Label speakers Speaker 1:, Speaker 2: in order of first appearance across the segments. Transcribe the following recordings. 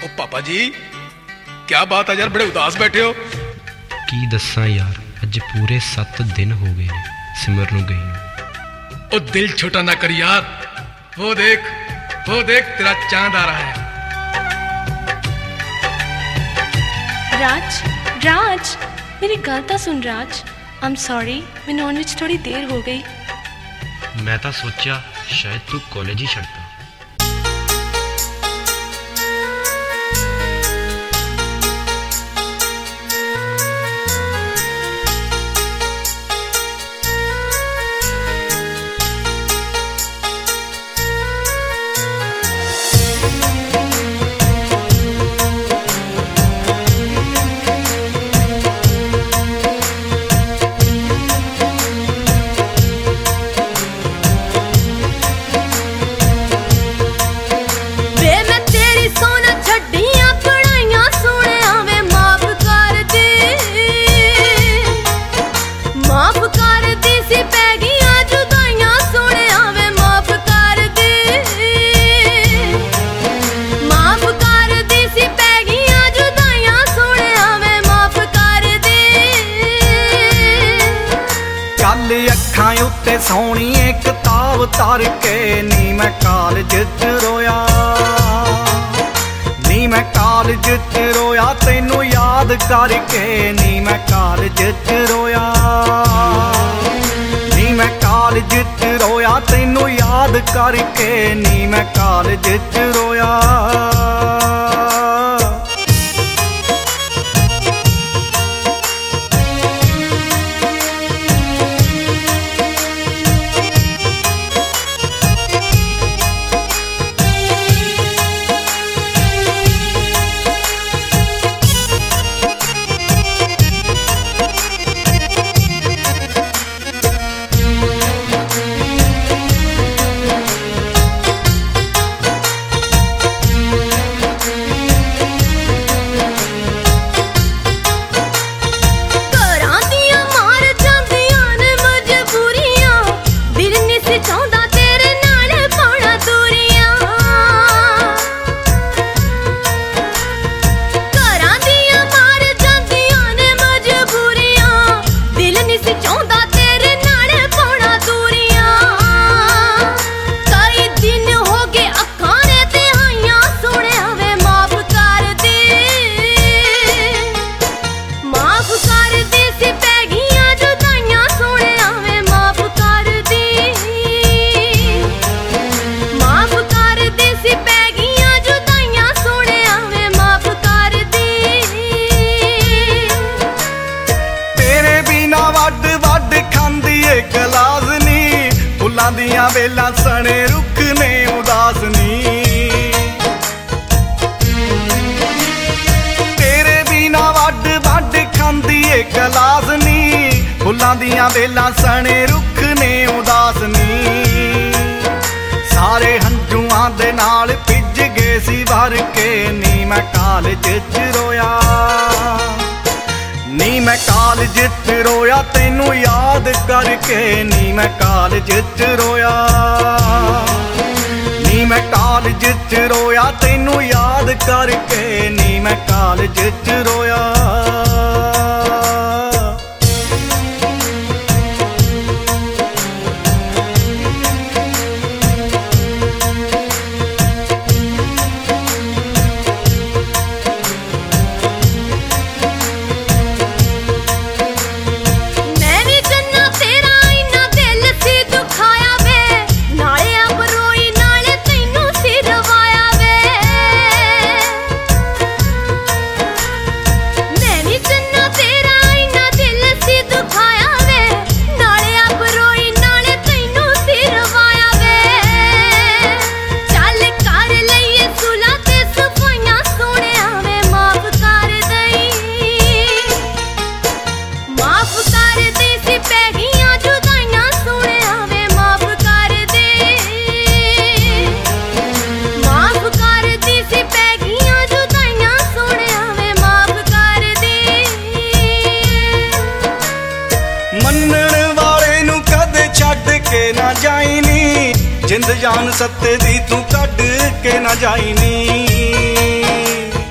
Speaker 1: ओ पापा जी क्या बात है यार, बड़े उदास बैठे हो।
Speaker 2: की दस्सां यार, अज पूरे 7 दिन हो गए ने सिमर नूं गई नूं।
Speaker 1: ओ दिल छोटा ना कर यार, वो देख तेरा चांद आ रहा है।
Speaker 3: राज राज मेरी गल तो सुन राज। आई एम सॉरी, मैनूं आउण विच थोड़ी देर हो गई।
Speaker 2: मैं तो सोचा शायद तू कॉलेज ही छड्डदा।
Speaker 4: अखां उत्ते सोहणीए किताब तर के नी मैं कॉलेज च रोया, नी मैं कॉलेज च रोया तैनू याद करके, नी मैं कॉलेज च रोया, नी मैं कॉलेज च रोया तैनू याद करके, नी मैं कॉलेज च रोया। दियां वेलां सने रुख ने उदास नी, तेरे बिना वड वड खांदी ए गलास नी, फुल्लां दियां वेलां सने रुख ने उदास नी। सारे हंझुआं दे नाल भिज गए सी भर के, नी मैं कॉलेज च रोया, नी मैं कॉलेज च रोया तैनू याद करके, नी मैं कॉलेज च रोया, नी मैं कॉलेज च रोया तैनू याद करके, नी मैं कॉलेज च रोया। जिंद जान सत्ते दी तू कढ के ना जाई नी।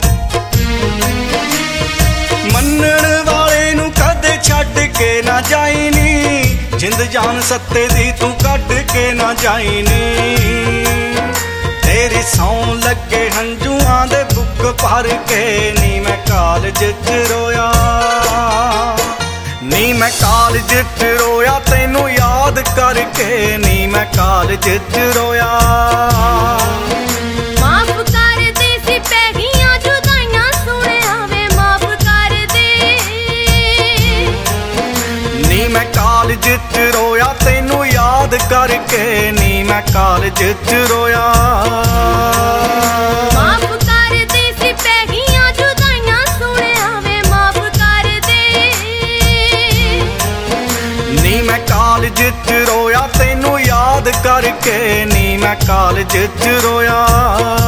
Speaker 4: ਜਾਨ ਸੱਤੇ ਦੀ ਤੂੰ ਕੱਢ ਕੇ ਨਾ ਜਾਈ ਨੀ ਤੇਰੀ ਸੌਂ ਲੱਗੇ ਹੰਝੂਆਂ ਦੇ ਬੁੱਕ ਭਰ ਕੇ ਨੀ ਮੈਂ ਕਾਲਜ 'ਚ ਰੋਇਆ ਨੀ ਮੈਂ ਕਾਲਜ 'ਚ ਰੋਇਆ ਤੈਨੂੰ ਯਾਦ ਕਰਕੇ ਨੀ ਮੈਂ ਕਾਲਜ 'ਚ ਰੋਇਆ
Speaker 3: ਮਾਫ ਕਰ ਦੇ ਸੀ ਪੈ ਗਈਆਂ ਜੁਦਾਈਆਂ ਸੁਣਿਆ ਵੇ ਮਾਫ ਕਰ ਦੇ
Speaker 4: ਨੀ ਮੈਂ ਕਾਲਜ 'ਚ ਰੋਇਆ ਤੈਨੂੰ ਯਾਦ ਕਰਕੇ ਨੀ ਮੈਂ ਕਾਲਜ 'ਚ ਰੋਇਆ
Speaker 3: ਮਾਫ ਕਰ ਦੇ ਸੀ ਪੈ ਗਈਆਂ ਜੁਦਾਈਆਂ ਸੁਣਿਆ ਵੇ ਮਾਫ ਕਰ ਦੇ
Speaker 4: ਨੀ ਮੈਂ ਕਾਲਜ 'ਚ ਰੋਇਆ ਤੈਨੂੰ ਯਾਦ ਕਰਕੇ ਨੀ ਮੈਂ ਕਾਲਜ 'ਚ ਰੋਇਆ